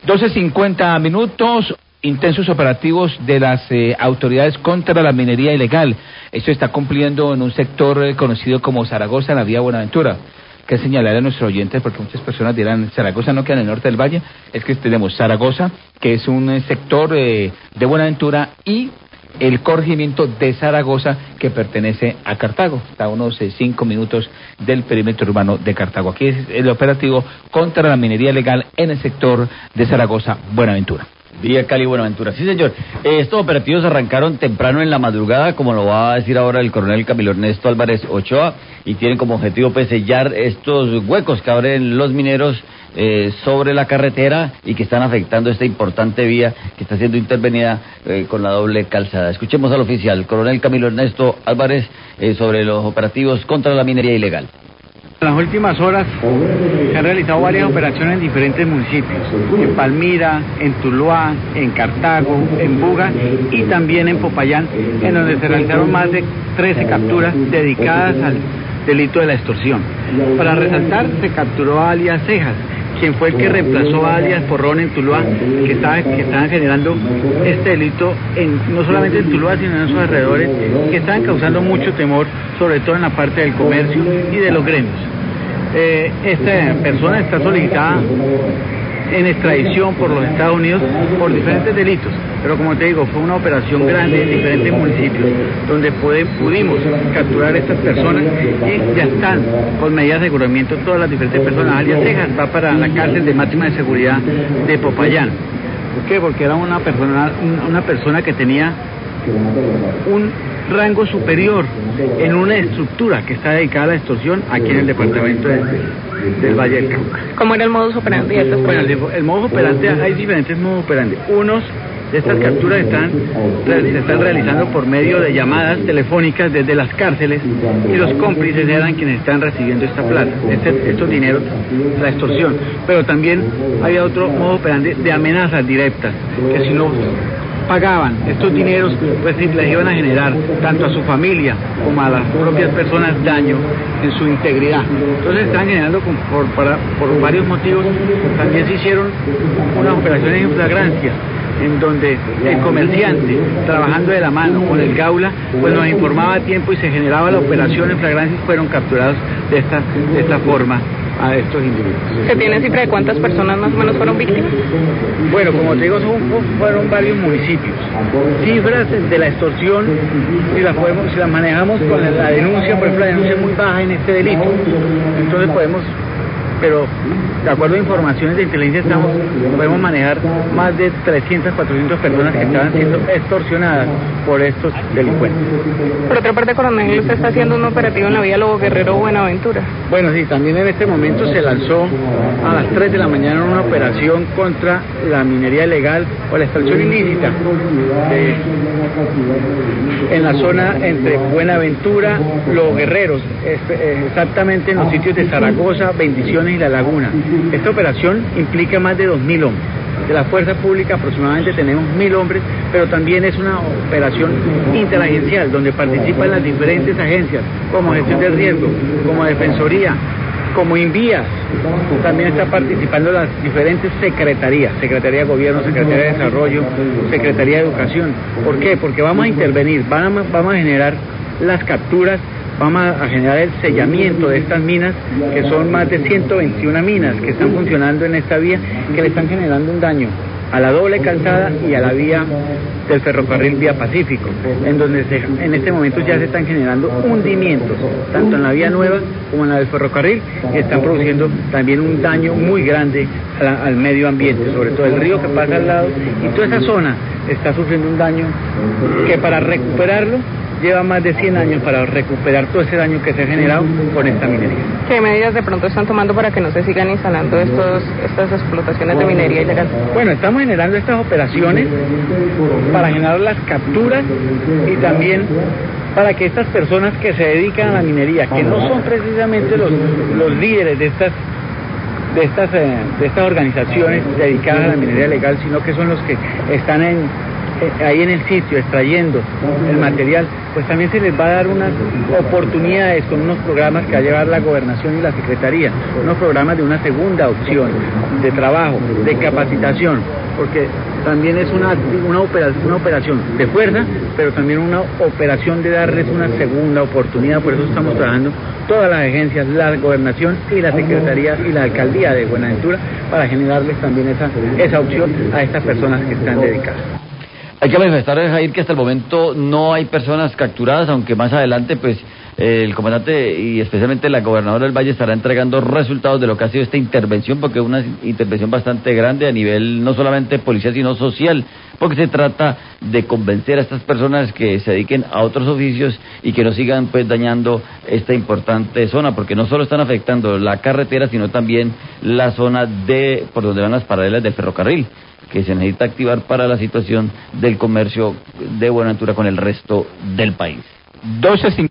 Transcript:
12:50, intensos operativos de las autoridades contra la minería ilegal. Esto está cumpliendo en un sector conocido como Zaragoza, en la vía Buenaventura. Que señalar a nuestros oyentes, porque muchas personas dirán, Zaragoza no queda en el norte del valle. Es que tenemos Zaragoza, que es un sector de Buenaventura, y el corregimiento de Zaragoza, que pertenece a Cartago. Está a unos 5 minutos del perímetro urbano de Cartago. Aquí es el operativo contra la minería ilegal en el sector de Zaragoza, Buenaventura. Vía Cali, Buenaventura. Sí, señor. Estos operativos arrancaron temprano en la madrugada, como lo va a decir ahora el coronel Camilo Ernesto Álvarez Ochoa, y tienen como objetivo sellar estos huecos que abren los mineros sobre la carretera y que están afectando esta importante vía que está siendo intervenida con la doble calzada. Escuchemos al oficial, coronel Camilo Ernesto Álvarez, sobre los operativos contra la minería ilegal. En las últimas horas se han realizado varias operaciones en diferentes municipios, en Palmira, en Tuluá, en Cartago, en Buga y también en Popayán, en donde se realizaron más de 13 capturas dedicadas al delito de la extorsión. Para resaltar, se capturó a alias Cejas, quien fue el que reemplazó a alias Porrón en Tuluá, que estaban generando este delito no solamente en Tuluá, sino en sus alrededores, que estaban causando mucho temor, sobre todo en la parte del comercio y de los gremios. Esta persona está solicitada en extradición por los Estados Unidos por diferentes delitos, pero como te digo, fue una operación grande en diferentes municipios donde pudimos capturar a estas personas y ya están con medidas de aseguramiento todas las diferentes personas. Alias Cejas va para la cárcel de máxima de seguridad de Popayán. ¿Por qué? Porque era una persona que tenía un rango superior en una estructura que está dedicada a la extorsión aquí en el departamento del Valle del Cauca. ¿Cómo era el modus operandi? Bueno, el modus operandi, hay diferentes modus operandi. Unos de estas capturas se están realizando por medio de llamadas telefónicas desde las cárceles, y los cómplices eran quienes están recibiendo esta plata, estos dineros, la extorsión. Pero también había otro modus operandi de amenazas directas, que si no pagaban estos dineros, pues les iban a generar tanto a su familia como a las propias personas daño en su integridad. Entonces están generando por varios motivos. También se hicieron unas operaciones en flagrancia, en donde el comerciante, trabajando de la mano con el Gaula, pues nos informaba a tiempo y se generaba la operación en flagrancia, y fueron capturados de esta forma a estos individuos. ¿Se tiene cifra de cuántas personas más o menos fueron víctimas? Bueno, como te digo, fueron varios municipios. Cifras de la extorsión, si las manejamos con la denuncia, por ejemplo, la denuncia es muy baja en este delito, entonces pero de acuerdo a informaciones de inteligencia podemos manejar más de 300, 400 personas que estaban siendo extorsionadas por estos delincuentes. Por otra parte, coronel, usted está haciendo un operativo en la vía Lobo Guerrero Buenaventura. Bueno, sí, también en este momento se lanzó a las 3 de la mañana una operación contra la minería ilegal o la extracción ilícita en la zona entre Buenaventura, Los Guerreros, exactamente en los sitios de Zaragoza, Bendiciones y La Laguna. Esta operación implica más de 2.000 hombres. De la fuerza pública aproximadamente tenemos 1.000 hombres, pero también es una operación interagencial donde participan las diferentes agencias, como Gestión del Riesgo, como Defensoría, como Invías. También está participando las diferentes secretarías, Secretaría de Gobierno, Secretaría de Desarrollo, Secretaría de Educación. ¿Por qué? Porque vamos a intervenir, vamos a generar las capturas, vamos a generar el sellamiento de estas minas, que son más de 121 minas que están funcionando en esta vía, que le están generando un daño a la doble calzada y a la vía del ferrocarril Vía Pacífico, en donde en este momento ya se están generando hundimientos, tanto en la vía nueva como en la del ferrocarril, y están produciendo también un daño muy grande al medio ambiente, sobre todo el río que pasa al lado, y toda esa zona está sufriendo un daño que para recuperarlo lleva más de 100 años para recuperar todo ese daño que se ha generado con esta minería. ¿Qué medidas de pronto están tomando para que no se sigan instalando estas explotaciones de minería ilegal? Bueno, estamos generando estas operaciones para generar las capturas y también para que estas personas que se dedican a la minería, que no son precisamente los líderes de estas organizaciones dedicadas a la minería ilegal, sino que son los que están ahí en el sitio extrayendo el material, pues también se les va a dar unas oportunidades con unos programas que va a llevar la Gobernación y la Secretaría, unos programas de una segunda opción, de trabajo, de capacitación, porque también es una operación de fuerza, pero también una operación de darles una segunda oportunidad. Por eso estamos trabajando todas las agencias, la Gobernación y la Secretaría y la Alcaldía de Buenaventura para generarles también esa opción a estas personas que están dedicadas. Hay que manifestar, Jair, que hasta el momento no hay personas capturadas, aunque más adelante, pues, el comandante y especialmente la gobernadora del Valle estará entregando resultados de lo que ha sido esta intervención, porque es una intervención bastante grande a nivel no solamente policial, sino social, porque se trata de convencer a estas personas que se dediquen a otros oficios y que no sigan, pues, dañando esta importante zona, porque no solo están afectando la carretera, sino también la zona por donde van las paralelas del ferrocarril, que se necesita activar para la situación del comercio de Buenaventura con el resto del país. 12:50